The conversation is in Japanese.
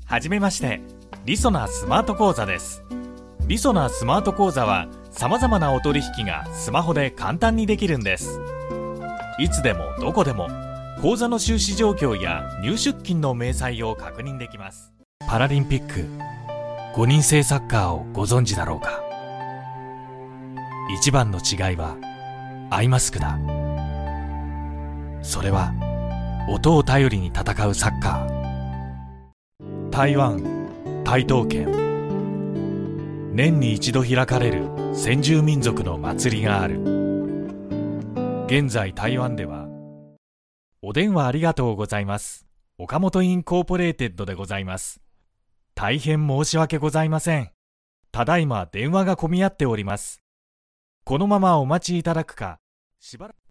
はじめまして、りそなスマート講座です。りそなスマート講座は様々なお取引がスマホで簡単にできるんです。いつでもどこでも口座の収支状況や入出金の明細を確認できます。パラリンピック5人制サッカーをご存知だろうか。一番の違いはアイマスクだ。それは音を頼りに戦うサッカー。台湾台東県、年に一度開かれる先住民族の祭りがある。現在台湾ではお電話ありがとうございます。岡本インコーポレーテッドでございます。大変申し訳ございません。ただいま電話が混み合っております。このままお待ちいただくか、しばらく